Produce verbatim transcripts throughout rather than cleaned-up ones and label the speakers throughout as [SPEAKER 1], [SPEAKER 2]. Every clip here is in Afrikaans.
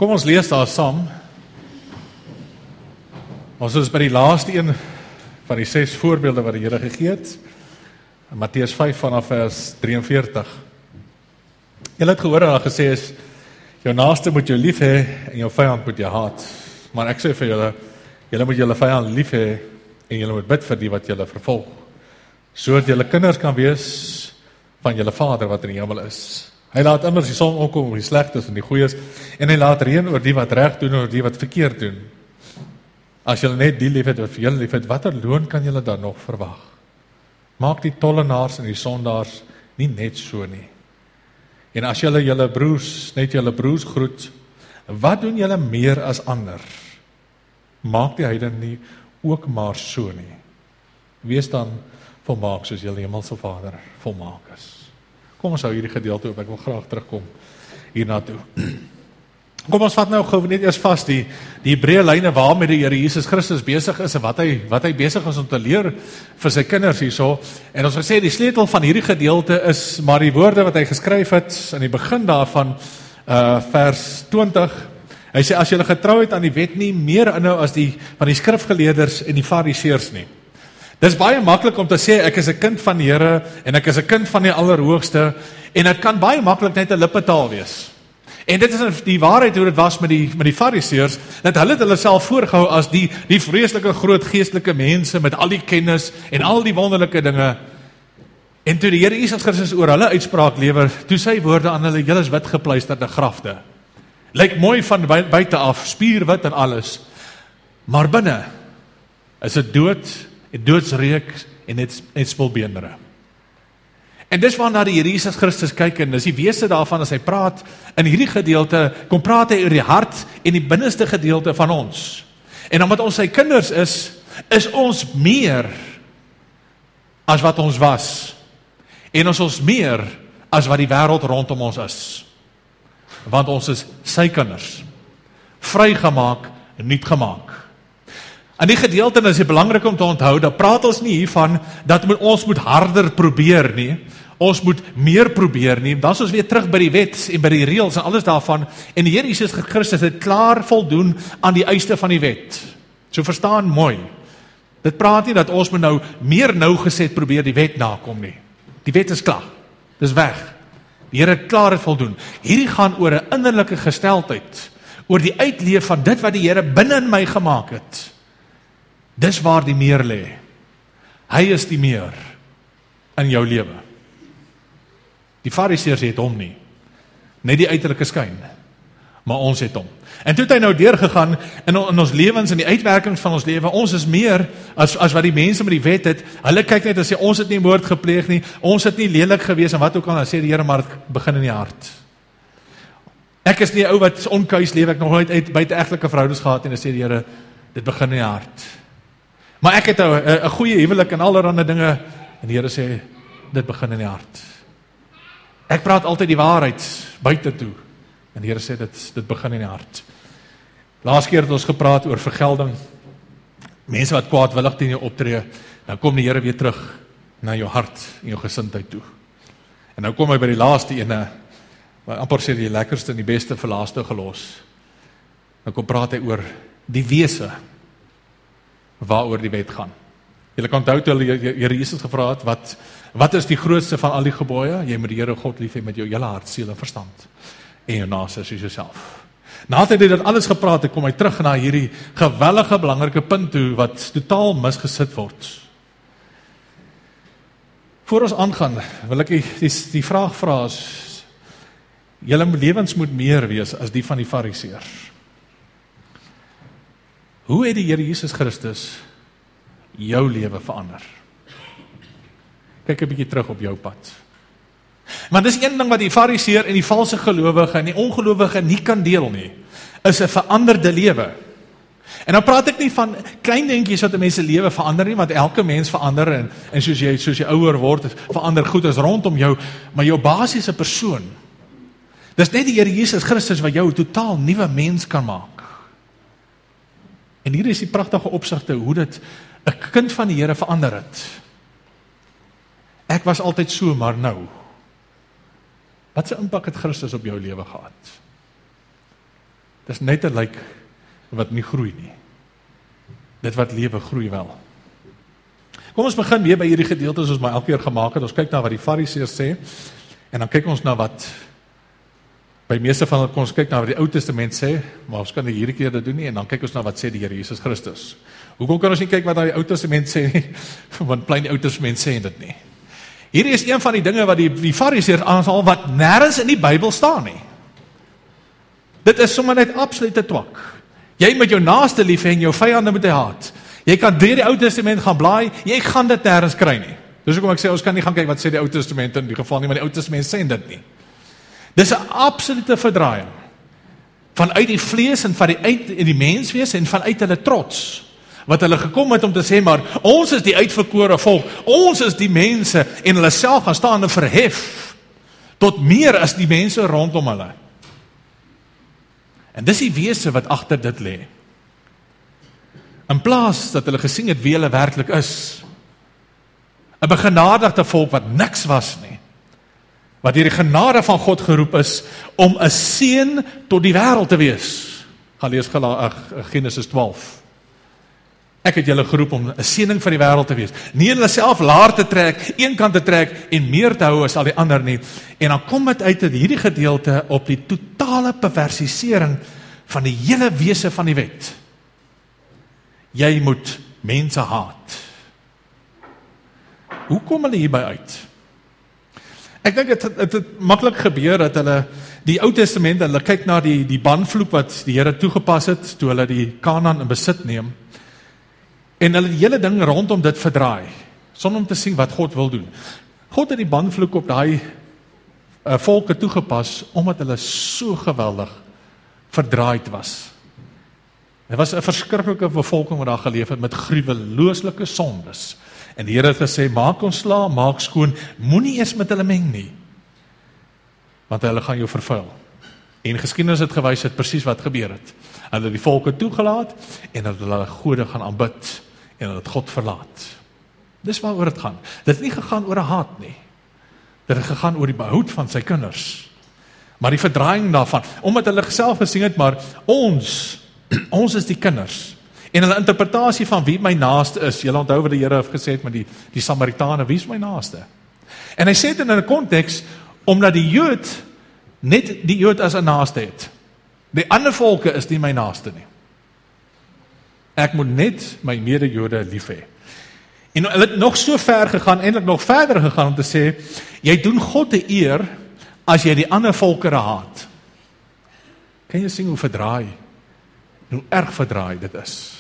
[SPEAKER 1] Kom ons lees daar saam. Ons is by die laaste een van die ses voorbeelde wat die Here gegee het. In Matteus vyf vanaf vers drieënveertig. Julle het gehoor dat daar gesê is, jou naaste moet jou lief hê en jou vyand moet jou haat. Maar ek sê vir julle, julle moet julle vyand lief hê en julle moet bid vir die wat julle vervolg, sodat julle kinders kan wees van julle Vader wat in die hemel is. Hy laat immers die son opkom oor die slegtes en die goeies, en hy laat reën oor die wat reg doen en oor die wat verkeerd doen. As julle net die liefhet wat vir julle liefhet, watter loon kan julle dan nog verwag? Maak die tollenaars en die sondaars nie net so nie. En as julle julle broers, net julle broers groet, wat doen julle meer as ander? Maak die heidene nie ook maar so nie. Wees dan volmaak soos julle hemelse Vader volmaak is. Kom ons hou hierdie gedeelte op, ek wil graag terugkom hiernaartoe. Kom ons vat nou gou net eers vas die, die Hebreë lyne waarmee die Here Jesus Christus besig is en wat hy, wat hy besig is om te leer vir sy kinders hierso. En ons gesê die sleutel van hierdie gedeelte is maar die woorde wat hy geskryf het in die begin daarvan, uh, vers twintig. Hy sê, as julle getrou het aan die wet nie meer inhou as die van die skrifgeleerders en die fariseërs nie. Dis baie maklik om te sê, ek is 'n kind van die Here, en ek is 'n kind van die Allerhoogste, en dit kan baie maklik net 'n lippetaal wees. En dit is die waarheid hoe dit was met die, met die fariseërs, dat hulle het hulle self voorgehou as die, die vreeslike groot geestelike mense, met al die kennis, en al die wonderlike dinge. En toe die Here Jesus Christus oor hulle uitspraak lewer, toe sy woorde aan hulle, julle is wit gepluisterde grafte. Lyk mooi van buite af, spierwit en alles, maar binne is dit dood, en doodsreek en net, net spulbeendere. En dis waarna die Here Jesus Christus kyk, en dis die wese daarvan as hy praat, in hierdie gedeelte, kom praat hy oor die hart en die binneste gedeelte van ons. En omdat ons sy kinders is, is ons meer as wat ons was. En ons is meer as wat die wêreld rondom ons is. Want ons is sy kinders, vrygemaak en nuut gemaak. In die gedeelte is dit belangrik om te onthou, dat praat ons nie hiervan, dat ons moet harder probeer nie, ons moet meer probeer nie, dan is ons weer terug by die wet en by die reëls en alles daarvan, en die Here Jesus Christus het klaar voldoen aan die eiste van die wet. So verstaan mooi, dit praat nie dat ons moet nou meer nougeset probeer die wet nakom nie, die wet is klaar, dis weg, die Here het klaar het voldoen. Hierdie gaan oor 'n innerlike gesteldheid, oor die uitleef van dit wat die Here binne in my gemaak het. Dis waar die meer lê. Hy is die meer in jou lewe. Die fariseërs het hom nie, net die uiterlike skyn, maar ons het hom. En toe het hy nou deurgegaan in, in ons lewens, in die uitwerkings van ons lewe, ons is meer as, as wat die mense met die wet het. Hulle kyk net en sê, ons het nie moord gepleeg nie, ons het nie lelik gewees, en wat ook al, dan sê die Here, maar het begin in die hart. Ek is nie 'n ou wat onkuis lewe, ek nog nooit uit buiteegtelike verhoudings gehad, en dan sê die Here, dit begin in die hart. Maar ek het 'n goeie huwelik en allerlei dinge, en die Here sê, dit begin in die hart. Ek praat altyd die waarheid buite toe, en die Here sê, dit, dit begin in die hart. Laas keer het ons gepraat oor vergelding, mense wat kwaadwillig teen jou optree, dan kom die Here weer terug na jou hart en jou gesindheid toe. En nou kom hy by die laaste ene, wat amper sê die lekkerste en die beste vir laaste gelos. Dan kom praat hy oor die wese, waaroor die wet gaan. Julle kan onthou toe hulle Here Jesus gevra het, wat, wat is die grootste van al die gebooie? Jy moet die Here God lief hê met jou hele hart, siel en verstand, en jou naaste soos jouself. Nadat hy dit alles gepraat het, kom hy terug na hierdie gewellige belangrike punt toe, wat totaal misgesit word. Voor ons aangaan, wil ek die, die, die vraag vra is, julle lewens moet meer wees as die van die fariseërs. Hoe het die Here Jesus Christus jou lewe verander? Kyk 'n bietjie terug op jou pad. Want dis een ding wat die fariseër en die valse gelowige en die ongelowige nie kan deel nie, is 'n veranderde lewe. En dan praat ek nie van klein dingetjies wat 'n mens se lewe verander nie, want elke mens verander, en, en soos jy, soos jy ouer word, verander goed is rondom jou, maar jou basiese persoon, dis net die Here Jesus Christus wat jou 'n totaal nuwe mens kan maak. En hier is die pragtige opsigte, hoe dit 'n kind van die Here verander het. Ek was altyd so, maar nou. Wat 'n impak het Christus op jou lewe gehad? dis net 'n lijk wat nie groei nie. Dit wat lewe groei wel. Kom ons begin weer by hierdie gedeelte soos ons my elke keer gemaak het. Ons kyk na wat die Fariseërs sê, en dan kyk ons na wat, by meeste van ons, ons kyk na wat die Ou Testament sê, maar ons kan nie hierdie keer dit doen nie, en dan kyk ons na wat sê die Here Jesus Christus. Hoekom kan ons nie kyk wat die Ou Testament sê nie? Want plein die Ou Testament sê dit nie. Hierdie is een van die dinge wat die, die Fariseërs aanhaal, wat nêrens in die Bybel staan nie. Dit is sommer net absolute twak. Jy moet jou naaste lief hê en jou vyande moet jy haat. Jy kan deur die Ou Testament gaan blaai, jy gaan dit nêrens kry nie. Dis hoekom ek sê, ons kan nie gaan kyk wat sê die Ou Testament in die geval nie, maar die Ou Testament sê dit nie. Dis 'n absolute verdraaiing. Vanuit die vlees en van die uit in die menswees en vanuit hulle trots. Wat hulle gekom het om te sê, maar ons is die uitverkore volk, ons is die mense, en hulle self gaan staan en verhef tot meer as die mense rondom hulle. En dis die wese wat agter dit lê. In plaas dat hulle gesien het wie hulle werklik is, 'n begenadigde volk wat niks was nie, wat deur die genade van God geroep is om 'n seën tot die wêreld te wees. Gaan lees Genesis twaalf. Ek het julle geroep om 'n seëning vir die wêreld te wees. Nie hulle self laer te trek, een kant te trek en meer te hou as al die ander nie. En dan kom dit uit dat hierdie gedeelte op die totale perversisering van die hele wese van die wet. Jy moet mense haat. Hoe kom hulle hierby uit? Ek dink het, het het maklik gebeur dat hulle die Ou Testament, hulle kyk na die, die banvloek wat die Here toegepas het, toe hulle die Kanaan in besit neem, en hulle die hele ding rondom dit verdraai, sonder om te sien wat God wil doen. God het die banvloek op daai uh, volke toegepas, omdat hulle so geweldig verdraaid was. Dit was 'n verskriklike bevolking wat daar geleef het, met gruwelooslike sondes. En die Here het gesê, maak ons sla, maak skoon, moenie eers met hulle meng nie, want hulle gaan jou vervuil. En geskiedenis het gewys het presies wat gebeur het. Hulle het die volke toegelaat, en hulle hulle gode gaan aanbid, en hulle het God verlaat. Dis waaroor dit gaan. Dit het nie gegaan oor 'n haat nie. Dit het gegaan oor die behoud van sy kinders. Maar die verdraaiing daarvan, omdat hulle self gesien het, maar ons, ons is die kinders. En hulle interpretasie van wie my naaste is, julle onthou wat die Here het gesê het met die, die Samaritane, wie is my naaste? En hy sê dit in 'n konteks, omdat die Jood net die Jood as 'n naaste het. Die ander volke is nie my naaste nie. Ek moet net my mede-Jode lief hê. En hulle het nog so ver gegaan, eintlik nog verder gegaan om te sê, jy doen God 'n eer as jy die ander volkere haat. Kan jy sien hoe verdraai, hoe erg verdraai dit is?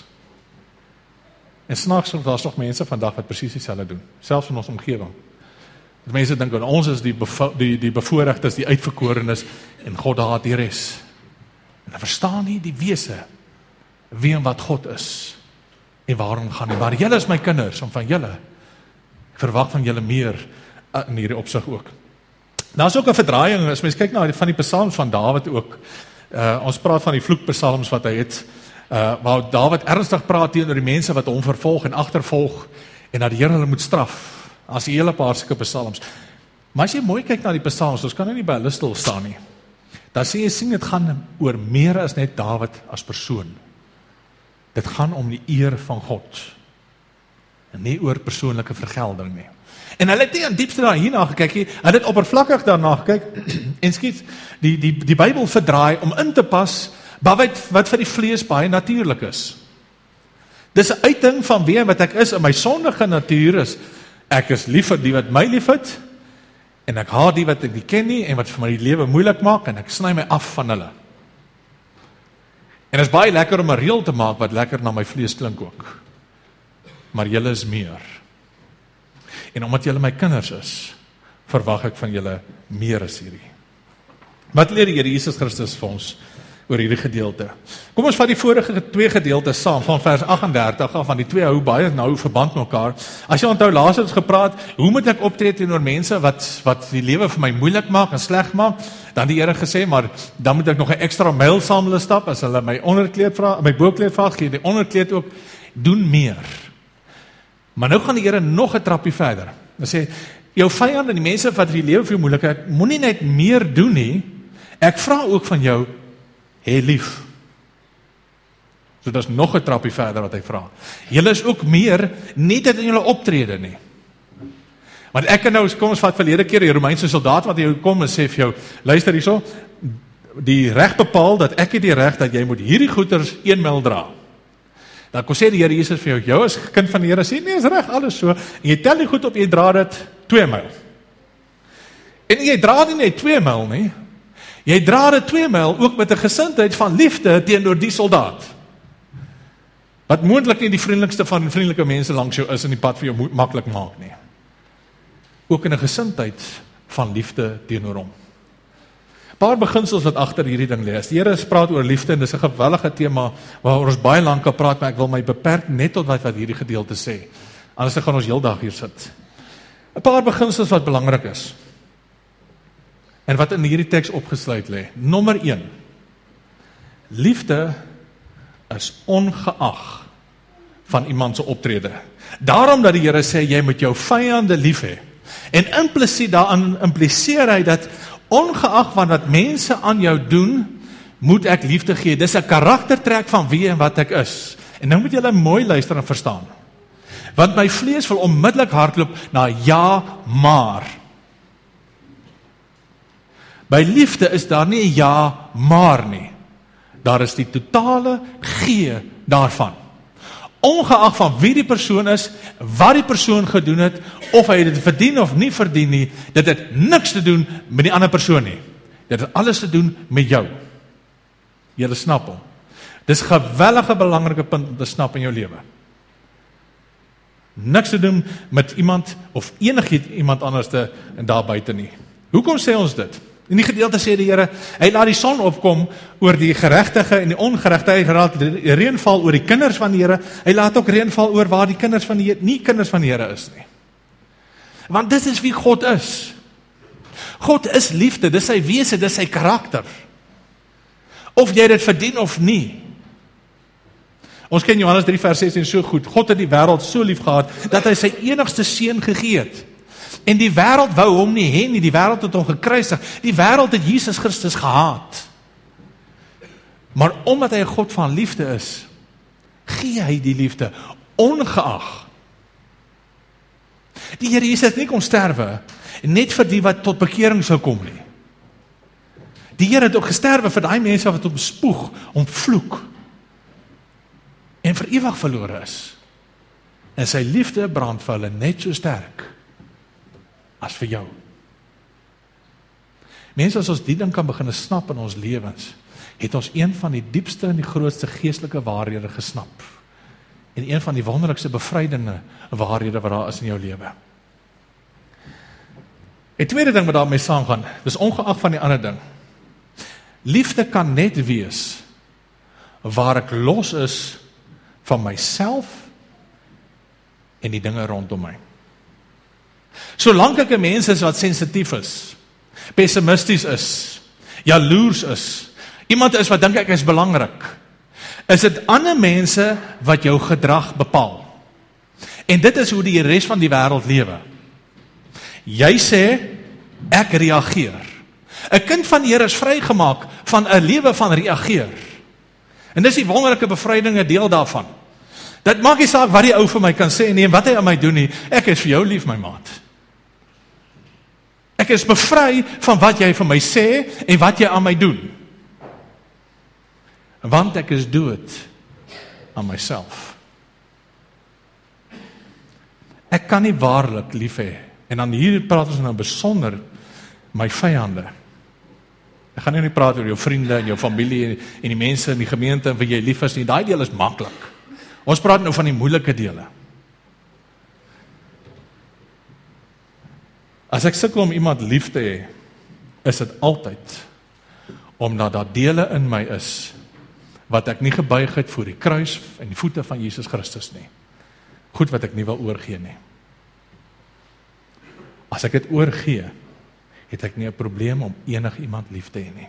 [SPEAKER 1] En snaaks, daar's nog mense vandag wat presies dieselfde doen, selfs in ons omgewing. Dat mense dink, ons is die, bevo die, die bevoorregtes, die uitverkorenes, en God haat die res. En dan verstaan nie die wese, wie en wat God is, en waarom gaan nie. Maar julle is my kinders, om van julle, ek verwag van julle meer, in hierdie opsig ook. Daar is ook 'n verdraaiing, as mens kyk na van die psalms van Dawid ook, uh, ons praat van die vloekpsalms wat hy het, uh, waar Dawid ernstig praat teenoor die mense wat hom vervolg en agtervolg, en dat die Here hulle moet straf, as die hele paar sulke psalms. Maar as jy mooi kyk na die psalms, ons kan nou nie by hulle stil staan nie, dan sê jy sien, dit gaan oor meer as net Dawid as persoon. Dit gaan om die eer van God, en nie oor persoonlike vergelding nie. En hulle het nie aan diepste daar hierna gekyk nie, hulle het oppervlakkig daarna gekyk, en skiet, die, die, die Bybel verdraai om in te pas, wat, wat vir die vlees baie natuurlik is. Dis 'n uiting van wie wat ek is, in my sondige natuur is, ek is lief vir die wat my lief het, en ek haat die wat ek nie ken nie, en wat vir my die lewe moeilik maak, en ek sny my af van hulle. En dit is baie lekker om 'n reël te maak, wat lekker na my vlees klink ook. Maar julle is meer. En omdat julle my kinders is, verwag ek van julle meer as hierdie. Wat leer die Here Jesus Christus vir ons oor hierdie gedeelte? Kom ons vat die vorige twee gedeeltes saam, van vers agt en dertig af, van die twee hou baie nou verband met mekaar. As jy onthou, laas het ons gepraat, hoe moet ek optree teenoor mense wat, wat die lewe vir my moeilik maak en sleg maak? Dan die Here gesê, maar dan moet ek nog 'n extra myl saam hulle stap, as hulle my onderkleed vra, my boekleed vra, gee die onderkleed ook, doen meer. Maar nou gaan die Here nog 'n trappie verder. Hy sê, jou vyande, die mense wat die lewe vir jou moeilik, ek moenie net meer doen nie, ek vra ook van jou, hê lief So dis nog 'n trappie verder wat hy vra. Julle is ook meer, nie dit in julle optrede nie. Want ek kan nou, kom ons vat verlede keer, die Romeinse soldaat wat jou kom en sê vir jou, luister hierso, die reg bepaal dat ek het die reg dat jy moet hierdie goeders een myl dra. Dan kon sê die Here Jesus vir jou, jou as kind van die Here, sê nee, is reg, alles so, en jy tel die goed op, jy dra dit twee myl. En jy dra nie net twee myl nie, jy dra dit twee myl ook met 'n gesindheid van liefde teenoor die soldaat. Wat moontlik nie die vriendelikste van vriendelike mense langs jou is en die pad vir jou maklik maak nie. Ook in 'n gesindheid van liefde teenoor hom. Paar beginsels wat agter hierdie ding lê. Die Here praat oor liefde en dis 'n gewellige tema waaroor ons baie lank kan praat, maar ek wil my beperk net tot wat wat hierdie gedeelte sê. Anders gaan ons heeldag hier sit. 'n Paar beginsels wat belangrik is. En wat in hierdie teks opgesluit lê. Nommer een. Liefde is ongeag van iemand se optrede. Daarom dat die Here sê jy moet jou vyande lief hê. En implisiet daarin impliseer hy dat ongeag van wat mense aan jou doen, moet ek liefde gee. Dis 'n karaktertrek van wie en wat ek is. En nou moet julle mooi luister en verstaan. Want my vlees wil onmiddellik hardloop na ja, maar. By liefde is daar nie ja, maar nie. Daar is die totale gee daarvan. Ongeag van wie die persoon is, wat die persoon gedoen het, of hy dit verdien of nie verdien nie, dit het niks te doen met die ander persoon nie. Dit het alles te doen met jou. Julle snap hom. Dis 'n gewellige belangrike punt om te snap in jou lewe. Niks te doen met iemand of enigiets iemand anders te en daar buite nie. Hoekom sê ons dit? In die gedeelte sê die Here, hy laat die son opkom oor die geregtige en die ongeregtige, hy laat die reën val oor die kinders van die Here, hy laat ook reën val oor waar die kinders van die Here, nie kinders van die Here is nie. Want dit is wie God is. God is liefde, dis sy wese, dis sy karakter. Of jy dit verdien of nie. Ons ken Johannes drie vers sestien so goed, God het die wêreld so lief gehad, dat hy sy enigste seun gegee het. En die wêreld wou hom nie hê nie, die wêreld het hom gekruisig, die wêreld het Jesus Christus gehaat. Maar omdat hy 'n God van liefde is, gee hy die liefde, ongeag. Die Here Jesus het nie kom sterwe, net vir die wat tot bekering sou kom nie. Die Here het ook gesterwe vir daai mense wat hom spoeg, hom vloek, en vir ewig verlore is. En sy liefde brand vir hulle net so sterk, as vir jou. Mense, as ons die ding kan begin snap in ons lewens, het ons een van die diepste en die grootste geestelike waarhede gesnap. En een van die wonderlikste bevrydende waarhede wat daar is in jou lewe. Die tweede ding wat daarmee saamgaan, dis ongeag van die ander ding. Liefde kan net wees waar ek los is van myself en die dinge rondom my. Solank ek 'n mens is wat sensitief is, pessimisties is, jaloers is, iemand is wat dink ek is belangrik, is dit ander mense wat jou gedrag bepaal. En dit is hoe die res van die wêreld lewe. Jy sê, ek reageer. 'n Kind van die Here is vrygemaak van 'n lewe van reageer. En dis die wonderlike bevryding, 'n deel daarvan. Dit maak nie saak wat die ou vir my kan sê nie, en wat hy aan my doen nie, ek is vir jou lief, my maat. Ek is bevry van wat jy vir my sê, en wat jy aan my doen. Want ek is dood aan myself. Ek kan nie waarlik lief hê, en dan hier praat ons nou besonder my vyande. Ek gaan nou nie praat oor jou vriende en jou familie en die mense in die gemeente en wie jy lief is nie, daai deel is maklik. Ons praat nou van die moeilike dele. As ek sukkel om iemand lief te hê, is dit altyd omdat daar dele in my is wat ek nie gebuig het voor die kruis en die voete van Jesus Christus nie. Goed wat ek nie wil oorgee nie. As ek dit oorgee, het ek nie 'n probleem om enig iemand lief te hê nie.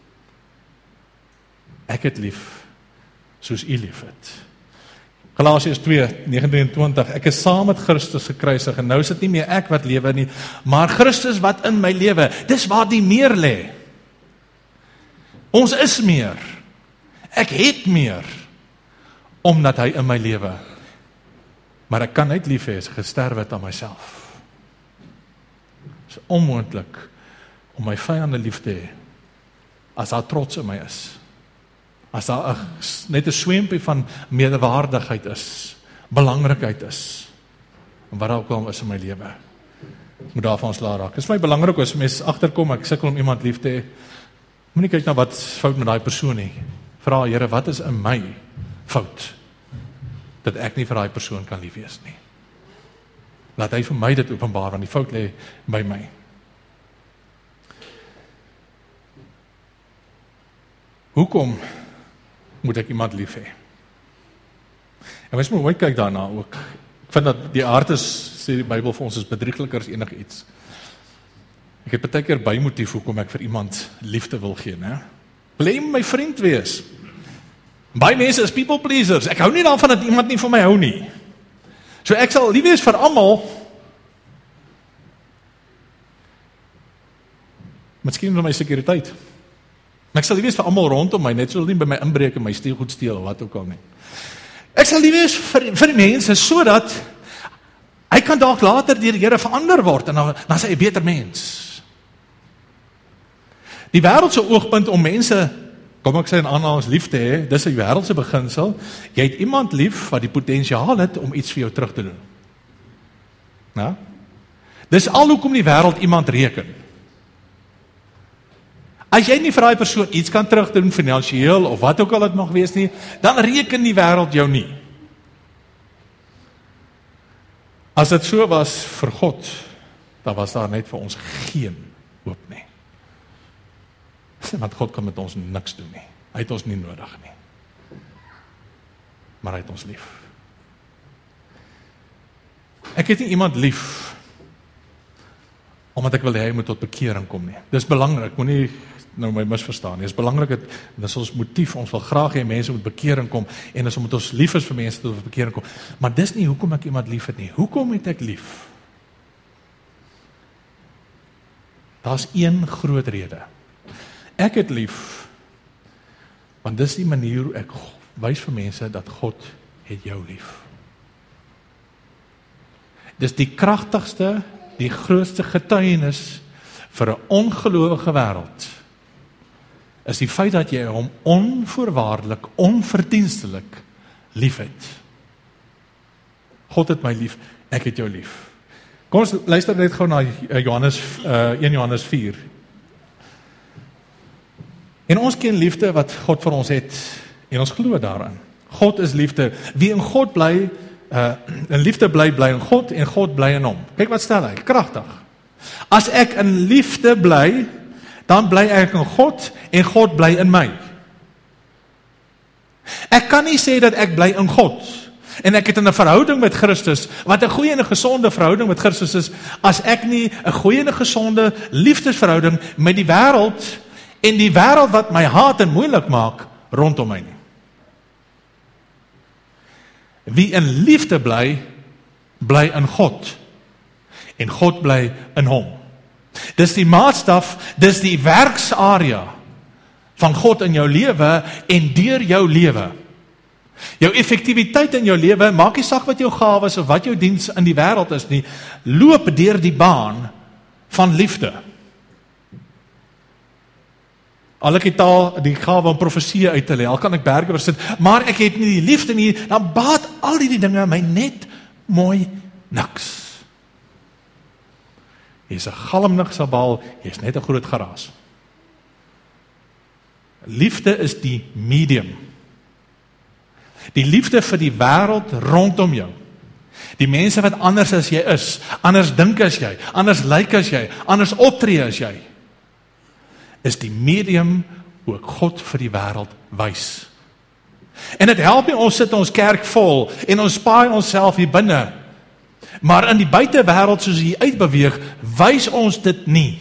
[SPEAKER 1] Ek het lief soos u lief het. Galasiërs twee, negentien en twintig, ek is saam met Christus gekruisig, en nou is dit nie meer ek wat lewe nie, maar Christus wat in my lewe, dis waar die meer lê. Ons is meer, ek het meer, omdat hy in my lewe. Maar ek kan net lief hê as ek gesterwe het aan myself. Dit is onmoontlik om my vyande lief te hê, as daar trots in my is. As daar net 'n swempie van medewaardigheid is, belangrikheid is, en wat ook al is in my lewe. Ek moet daarvan ontslae raak. Dit is vir my belangrik as mense agterkom, ek sukkel om iemand lief te hê. Moenie kyk na wat fout met daai persoon nie. Vra, Here, wat is in my fout, dat ek nie vir daai persoon kan lief wees nie. Laat hy vir my dit openbaar, want die fout lê by my. Hoekom moet ek iemand lief hê? En mens moet mooi kyk daarna ook. Ek vind dat die aard is, sê die Bybel vir ons, is bedriegliker as enig iets. Ek het baie keer bymotief hoekom ek vir iemand liefde wil gee, né? Wil hy my vriend wees? Baie mense is people pleasers. Ek hou nie daarvan dat iemand nie van my hou nie. So ek sal lief wees vir almal. Miskien vir my sekuriteit. Ek sal lief wees vir almal rondom my, net so nie by my inbreek en my steel goed steel of wat ook al nie. Ek sal lief wees vir, vir die mense, sodat hy kan dalk later deur die Here verander word, en dan, dan is hy 'n beter mens. Die wêreldse oogpunt om mense, kom ek sê in aanhalings, lief te hê, dis 'n wêreldse beginsel. Jy het iemand lief wat die potensiaal het om iets vir jou terug te doen. Nou? Dis al hoekom die wêreld iemand reken. As jy nie vir daai persoon iets kan terugdoen, finansiëel of wat ook al dit mag wees nie, dan reken die wêreld jou nie. As dit so was vir God, dan was daar net vir ons geen hoop nie. Want God kan met ons niks doen nie. Hy het ons nie nodig nie. Maar hy het ons lief. Ek het nie iemand lief omdat ek wil hê hy moet tot bekering kom nie. Dis belangrik, moenie nou my misverstaan nie. Dis belangrik dat dis ons motief, ons wil graag hê mense moet bekering kom, en dis omdat ons lief is vir mense tot bekering kom. Maar dis nie hoekom ek iemand lief het nie. Hoekom het ek lief? Daar's een groot rede. Ek het lief, want dis die manier hoe ek wys vir mense dat God het jou lief. Dis die kragtigste, die grootste getuienis vir 'n ongelowige wêreld, is die feit dat jy hom onvoorwaardelik, onverdienstelik lief het. God het my lief, ek het jou lief. Kom ons luister net gou na Johannes, uh, een Johannes vier. En ons ken liefde wat God vir ons het, en ons glo daarin. God is liefde. Wie in God bly, uh, in liefde bly, bly in God, en God bly in hom. Kyk wat stel hy, kragtig. As ek in liefde bly, dan bly ek in God, en God bly in my. Ek kan nie sê dat ek bly in God, en ek het in 'n verhouding met Christus, wat 'n goeie en 'n gesonde verhouding met Christus is, as ek nie 'n goeie en 'n gesonde liefdesverhouding met die wêreld, en die wêreld wat my haat en moeilik maak, rondom my nie. Wie in liefde bly, bly in God, en God bly in hom. Dis die maatstaf, dis die werksarea van God in jou lewe en deur jou lewe. Jou effektiwiteit in jou lewe, maak nie saak wat jou gawes of wat jou diens in die wêreld is nie, loop deur die baan van liefde. Al ek het al die gawe om profesie uit te lê, al kan ek berge versit, maar ek het nie die liefde nie, dan baat al die dinge my net mooi niks. Jy is 'n galmnig sabal, jy is net 'n groot geraas. Liefde is die medium. Die liefde vir die wêreld rondom jou. Die mense wat anders as jy is, anders dink as jy, anders lyk as jy, anders optree as jy, is die medium hoe ek God vir die wêreld wys. En dit help nie ons sit ons kerk vol en ons spaai onsself hier binne, maar in die buitewêreld soos hier uitbeweeg, wys ons dit nie.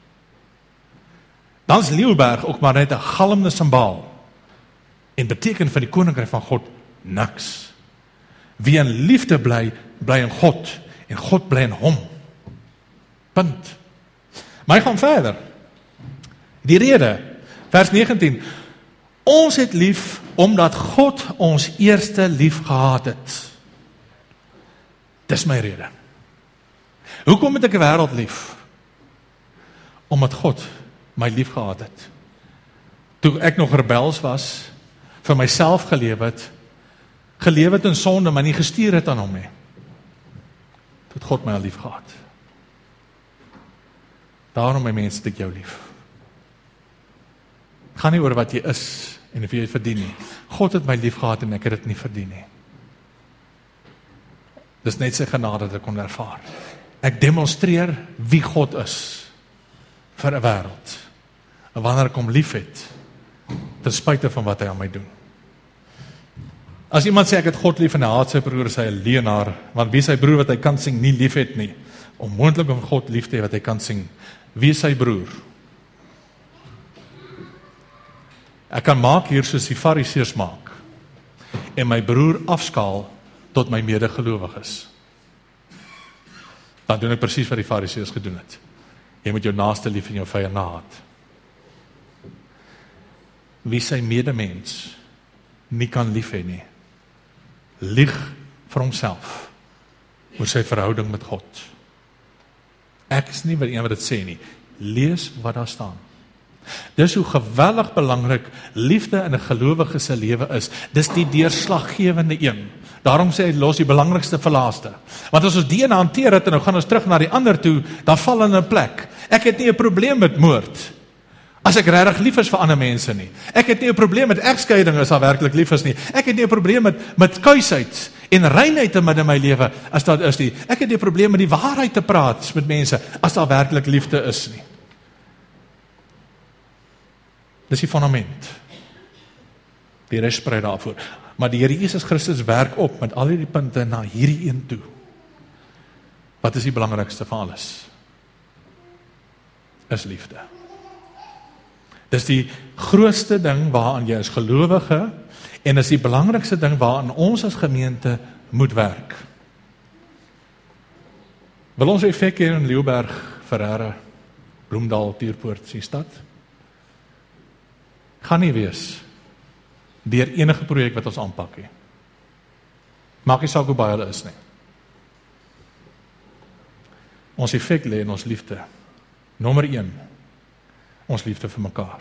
[SPEAKER 1] Dan is Leeuberg ook maar net 'n galmende simbaal en beteken vir die koninkryk van God niks. Wie in liefde bly, bly in God en God bly in hom. Punt. Maar hy gaan verder. Die rede, vers negentien, Ons het lief omdat God ons eerste lief gehad het. Dis my rede. Hoekom het ek die wêreld lief? Omdat God my lief gehad het. Toe ek nog rebels was, vir myself gelewe het, gelewe het in sonde, maar nie gestuur het aan hom nie. Toe het God my al lief gehad. Daarom, my mense, het ek jou lief. Het gaan nie oor wat jy is en of jy het verdien nie. God het my lief gehad en ek het dit nie verdien nie. Dis net sy genade dat ek kon ervaar. Ek demonstreer wie God is vir 'n wêreld. En wanneer ek hom lief het, ten spyte van wat hy aan my doen. As iemand sê ek het God lief en hy haat sy broer, is hy 'n leienaar, want wie sy broer wat hy kan sien nie lief het nie, onmoontlik om God lief te hê wat hy kan sien. Wie is sy broer? Ek kan maak hier soos die Fariseërs maak en my broer afskaal tot my medegelowiges. Dan doen ek presies wat die Fariseërs gedoen het. Jy moet jou naaste lief en jou vyand haat. Wie sy medemens nie kan lief hê nie, lieg vir homself oor sy verhouding met God. Ek is nie wat een wat dit sê nie. Lees wat daar staan. Dis hoe geweldig belangrik liefde in 'n gelowige se lewe is. Dis die deurslaggewende een. Daarom sê hy, los die belangrikste vir laaste. Want as ons die een hanteer het en nou gaan ons terug na die ander toe, dan val in 'n plek. Ek het nie 'n probleem met moord, as ek regtig lief is vir ander mense nie. Ek het nie 'n probleem met egskeiding as daar werklik lief is nie. Ek het nie 'n probleem met, met kuisheid en reinheid in my lewe as daar is nie. Ek het nie 'n probleem met die waarheid te praat met mense as daar werklik liefde is nie. Dis die fundament. Die res sprei daarvoor. Maar die Here Jesus Christus werk op met al hierdie punte na hierdie een toe. Wat is die belangrikste van alles? Is liefde. Dis die grootste ding waaraan jy as gelowige en is die belangrikste ding waaraan ons as gemeente moet werk. Wil ons effek hier in Leeuberg, Ferreira, Bloemdal, Tierpoort, die stad? Gaan nie wees deur enige projek wat ons aanpak nie. Maak nie saak hoe baie hulle is nie. Ons effek lê in ons liefde. Nommer een, ons liefde vir mekaar.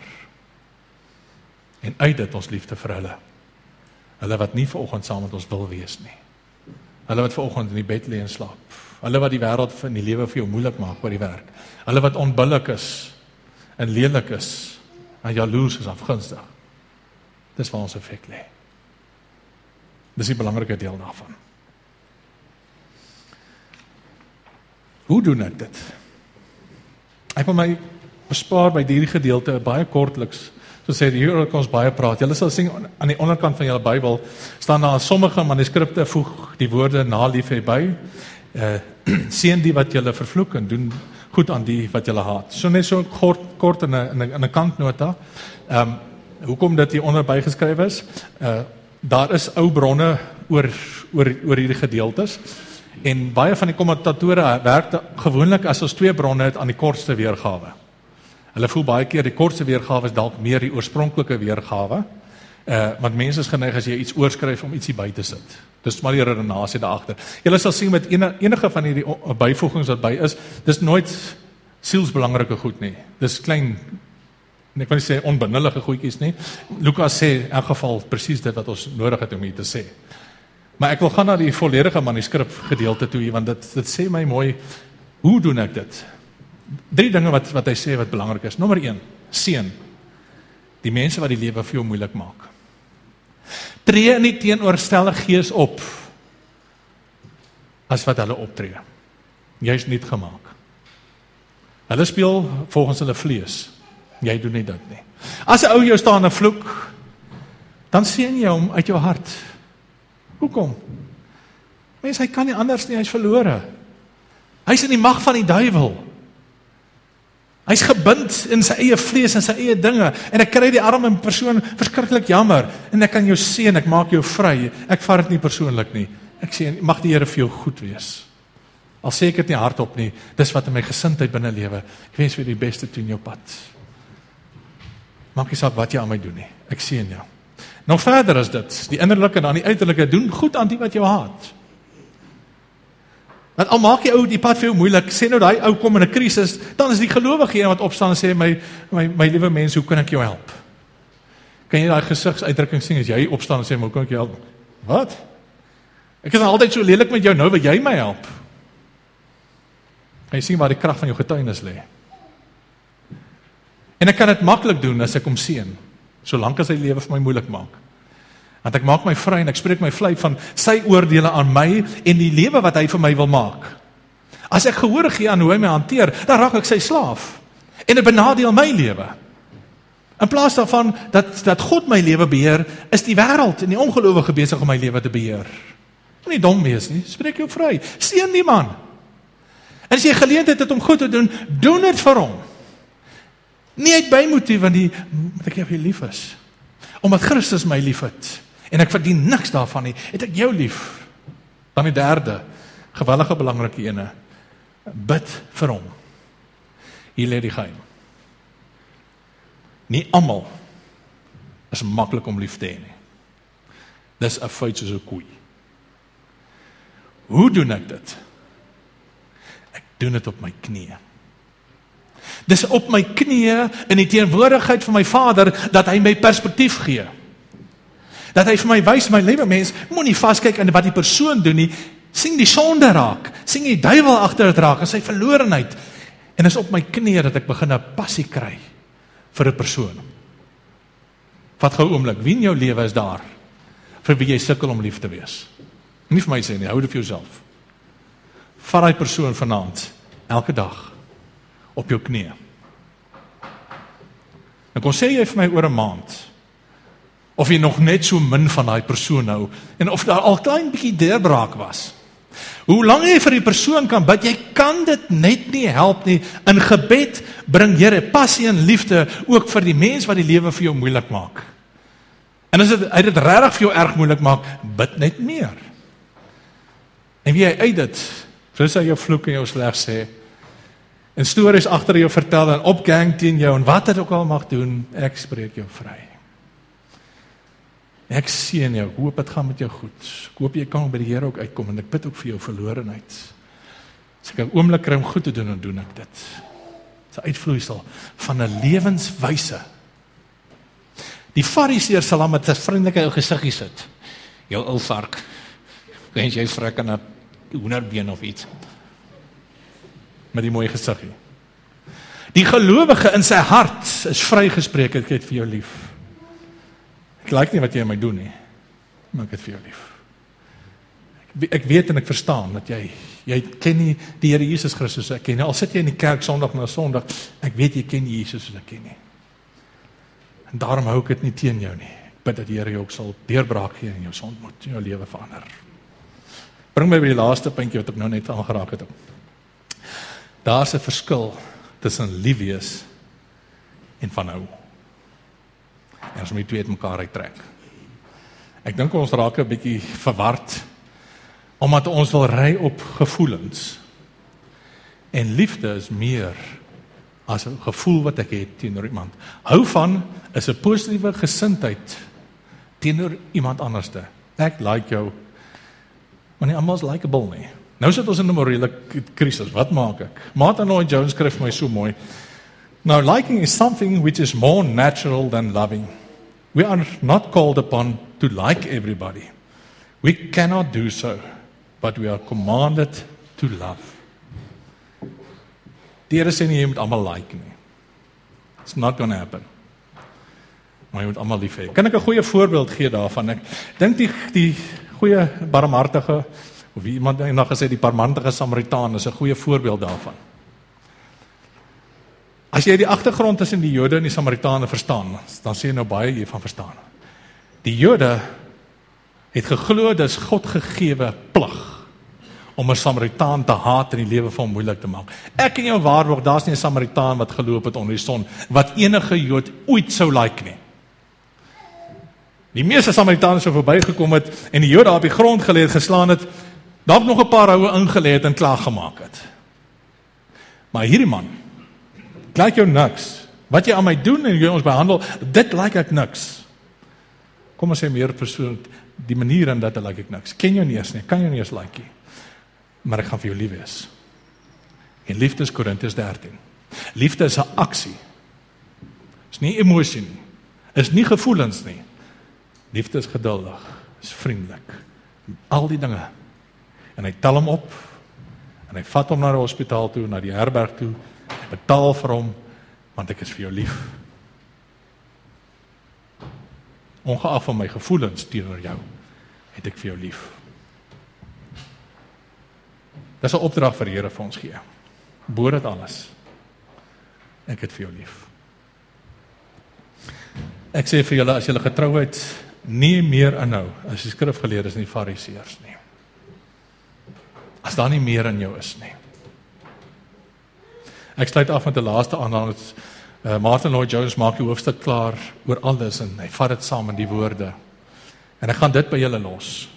[SPEAKER 1] En uit dit ons liefde vir hulle. Hulle wat nie vanoggend saam met ons wil wees nie. Hulle wat vanoggend in die bed lê en slaap. Hulle wat die wêreld in die lewe vir jou moeilik maak by die werk. Hulle wat onbillik is en lelik is en jaloers is afgunstig. Dis waar ons effek lê. Dis die belangrike deel daarvan. Hoe doen ek dit? Ek wil my bespaar by hierdie gedeelte baie kortliks. So sê hier kan ons baie praat. Julle sal sien aan die onderkant van julle Bybel staan daar sommige manuskripte voeg die woorde na lief hê by. Uh, seën die wat julle vervloek en doen goed aan die wat julle haat. So net so kort kort in 'n in 'n kantnota. Ehm um, hoekom dit hier onder bygeskryf is? Uh daar is ou bronne oor oor oor hierdie gedeeltes. En baie van die kommentatore werk gewoonlik as ons twee bronne het aan die kortste weergawe. Hulle voel baie keer die kortste weergawe is dalk meer die oorspronklike weergawe. Uh, want mense is geneig as jy iets oorskryf om ietsie by te sit. Dis maar die redenasie daar agter. Julle sal sien met ene, enige van hierdie byvoegings wat by is, dis nooit sielsbelangrike goed nie. Dis klein, ek wil nie sê onbenullige goedjies nie. Lukas sê in elk geval presies dit wat ons nodig het om hier te sê. Maar ek wil gaan na die volledige manuskrip gedeelte toe, want dit, dit sê my mooi, hoe doen ek dit? Drie dinge wat, wat hy sê wat belangrik is. Nommer een, seën die mense wat die lewe vir jou moeilik maak. Tree in die teenoorstellige gees op as wat hulle optree. Jy is niet gemaak. Hulle speel volgens hulle vlees. Jy doen nie dit nie. As 'n ou jou staan en vloek, dan seën jy hom uit jou hart. Hoekom? Mens, hy kan nie anders nie, hy is verlore. Hy is in die mag van die duiwel. Hy is gebind in sy eie vlees en sy eie dinge. En ek kry die arme persoon verskriklik jammer. En ek kan jou seën, ek maak jou vry. Ek vat dit nie persoonlik nie. Ek sê, mag die Here vir jou goed wees. Al sê ek dit nie hardop nie, dis wat in my gesindheid binne lewe. Ek wens vir die beste toe in jou pad. maak nie saak wat jy aan my doen nie, ek seën jou. Nog verder is dit, die innerlike en dan die uiterlike, doen goed aan die wat jou haat. Want al maak die ou die pad vir jou moeilik, sê nou die ou kom in 'n krisis, dan is die gelowige een wat opstaan en sê, my, my, my liewe mens, hoe kan ek jou help? Kan jy daai gesigsuitdrukking sien, as jy opstaan en sê, hoe kan ek jou help? Wat? Ek is altyd so lelik met jou, nou wil jy my help. Kan jy sien waar die krag van jou getuienis lê? En ek kan dit maklik doen as ek hom seën, solank as hy lewe vir my moeilik maak. Want ek maak my vry en ek spreek my vry van sy oordeele aan my en die lewe wat hy vir my wil maak. As ek gehoor gee aan hoe hy my hanteer, dan raak ek sy slaaf. En dit benadeel my lewe. In plaas daarvan dat, dat God my lewe beheer, is die wêreld en die ongelowige besig om my lewe te beheer. Nie dom wees nie, spreek jou vry. Seën die man. En as jy geleentheid het om goed te doen, doen dit vir hom. Nie uit bymotief, want die, wat ek jou lief is. Omdat Christus my lief het. En ek verdien niks daarvan nie, het ek jou lief. Dan die derde, gewellige belangrike ene, bid vir hom. Hier lê die geheim. Nie almal is maklik om lief te hê nie. Dis 'n feit soos 'n koei. Hoe doen ek dit? Ek doen dit op my knieë. Dis op my knieë in die teenwoordigheid van my Vader dat hy my perspektief gee. Dat hy vir my wys, my liewe mens, moenie vaskyk aan wat die persoon doen nie, sien die sonde raak, sien die duiwel agter dit raak, en sy verlorenheid. En is op my knieë dat ek begin 'n passie kry vir 'n persoon. Vat gou 'n oomblik, wie in jou lewe is daar vir wie jy sukkel om lief te wees? Nie vir my sê nie, hou dit vir jouself. Vat daai persoon vanaand, elke dag, op jou knieë. En kon sê jy vir my oor 'n maand, of jy nog net so min van daai persoon hou, en of daar al klein bietjie deurbraak was. Hoe lang jy vir die persoon kan bid, jy kan dit net nie help nie. In gebed bring Here passie en liefde ook vir die mens wat die lewe vir jou moeilik maak. En as dit, hy dit regtig vir jou erg moeilik maak, bid net meer. En wie hy uit dit, soos hy jou vloek en jou sleg sê, en stories agter jou vertel en opgang teen jou en wat dit ook al mag doen, ek spreek jou vry. Ek seën jou, hoop dit gaan met jou goed. Ek hoop jy kan by die Here ook uitkom en ek bid ook vir jou verlorenheid. As ek 'n oomblik kry om goed te doen, dan doen ek dit. Dis 'n uitvloeisel van 'n lewenswyse. Die Fariseer sal dan met 'n vriendelike ou gesiggie sit. Jou ou vark. Wens jy vrek aan 'n hoenderbeen of iets. Met die mooi gesiggie. Die gelowige in sy hart is vrygespreek, ek het vir jou lief. Ek like nie wat jy aan my doen nie, maar ek het vir jou lief. Ek, ek weet en ek verstaan dat jy, jy ken nie die Here Jesus Christus, ek ken nie, al sit jy in die kerk Sondag na Sondag, ek weet jy ken nie Jesus soos ek ken nie. En daarom hou ek dit nie teen jou nie. Ek bid dat die Here jou ook sal deurbraak gee en jou sond moet, jou lewe verander. Bring my by die laaste puntjie wat ek nou net aangeraak het. Daar's 'n verskil tussen lief wees en van hou. En ons moet die twee uit mekaar uittrek. Ek dink ons raak 'n bietjie verward, omdat ons wil ry op gevoelens. En liefde is meer as 'n gevoel wat ek het teenoor iemand. Hou van is 'n positiewe gesindheid teenoor iemand anderste. Ek like jou, maar nie almal is likeable nie. Nou sit ons in 'n morele krisis, wat maak ek? Martin Lloyd-Jones skryf vir my so mooi. Now, liking is something which is more natural than loving. We are not called upon to like everybody. We cannot do so, but we are commanded to love. Die Here sê nie jy moet almal like nie. It's not going to happen. Maar jy moet almal lief hê. Kan ek 'n goeie voorbeeld gee daarvan? Ek dink die die goeie barmhartige, of wie iemand eendag gesê die barmhartige Samaritaan is 'n goeie voorbeeld daarvan. As jy die agtergrond tussen die Jode en die Samaritane verstaan, dan sê jy nou baie hiervan verstaan. Die Jode het geglo dis God gegewe plig om 'n Samaritaan te haat en die lewe van hom moeilik te maak. Ek en jou waarborg, daar's nie 'n Samaritaan wat geloop het onder die son wat enige Jood ooit sou like nie. Die meeste Samaritane sou verbygekom het en die Jode op die grond gelê het, geslaan het, dalk nog 'n paar houe ingelê het en klaar gemaak het. Maar hierdie man, lyk jou niks, Wat jy aan my doen en jy ons behandel, dit like ek niks. Kom ons sê meer persoon, die manier en dat like ek niks. Ken jou nie eens nie, kan jou nie eens like nie. Maar ek gaan vir jou lief wees. En liefde is Korintiërs dertien. Liefde is 'n aksie. Is nie emosie nie. Is nie gevoelens nie. Liefde is geduldig, is vriendelik. Al die dinge. En hy tel hom op, en hy vat hom na die hospitaal toe, na die herberg toe, hy betaal vir hom, want ek is vir jou lief. Ongeag van my gevoelens teenoor jou, het ek vir jou lief. Dis 'n opdrag vir die Here vir ons gee. Bo dit alles. Ek het vir jou lief. Ek sê vir julle, as julle getrouheid nie meer inhou, as die skrifgeleerdes en die fariseërs nie. As daar nie meer in jou is nie. Ek sluit af met die laaste aanhaling. Uh, Martin Lloyd-Jones maak die hoofstuk klaar oor alles en hy vat dit saam in die woorde. En ek gaan dit by julle los.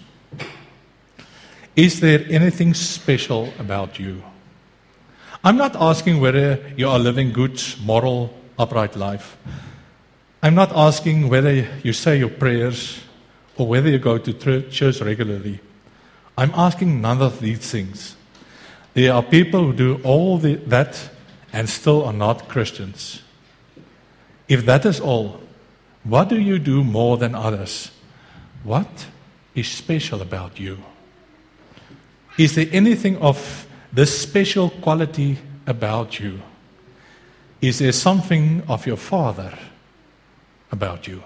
[SPEAKER 1] Is there anything special about you? I'm not asking whether you are living good, moral, upright life. I'm not asking whether you say your prayers or whether you go to church regularly. I'm asking none of these things. There are people who do all the, that and still are not Christians. If that is all, what do you do more than others? What is special about you? Is there anything of this special quality about you? Is there something of your Father about you?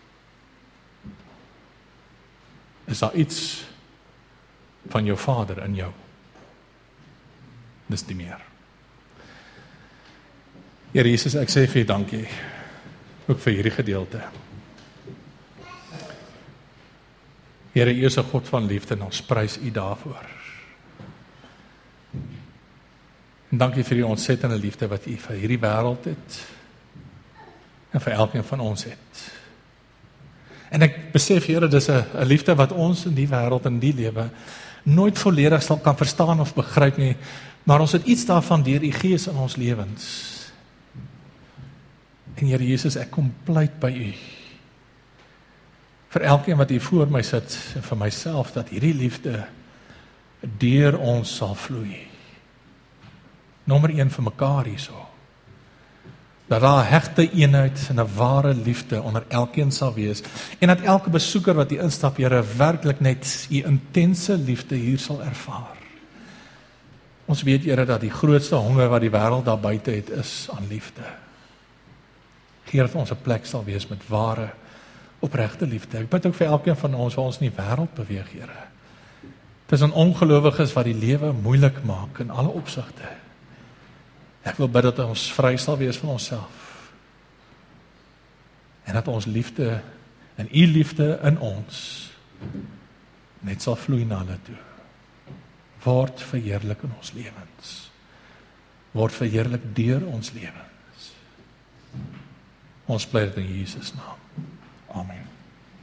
[SPEAKER 1] Is daar iets van jou Vader in jou? Dis nie meer. Here Jesus, ek sê vir U dankie, ook vir hierdie gedeelte. Here, U is 'n God van liefde en ons prys U daarvoor. En dankie vir die ontsettende liefde wat U vir hierdie wêreld het en vir elkeen van ons het. En ek besef, Here, dis 'n 'n liefde wat ons in die wêreld en die lewe nooit volledig sal kan verstaan of begryp nie, maar ons het iets daarvan deur U Gees in ons lewens. En Here Jesus, ek kom pleit by U vir elkeen wat hier voor my sit en vir myself, dat hierdie liefde deur ons sal vloei. Nommer een vir mekaar hierso. Dat daar hegte eenheid en 'n ware liefde onder elkeen sal wees, en dat elke besoeker wat hier instap, Here, werklik net U intense liefde hier sal ervaar. Ons weet, Here, dat die grootste honger wat die wêreld daar buite het, is aan liefde. Gee dat ons 'n plek sal wees met ware, opregte liefde. Ek bid ook vir elkeen van ons waar ons in die wêreld beweeg, Here. Dit is aan ongelowiges wat die lewe moeilik maak in alle opsigte. Ek wil bid dat ons vry sal wees van onsself. En dat ons liefde en U liefde in ons net sal vloei na hulle toe. Word verheerlik in ons lewens. Word verheerlik deur ons lewens. Ons pleit dit in Jesus naam. Amen.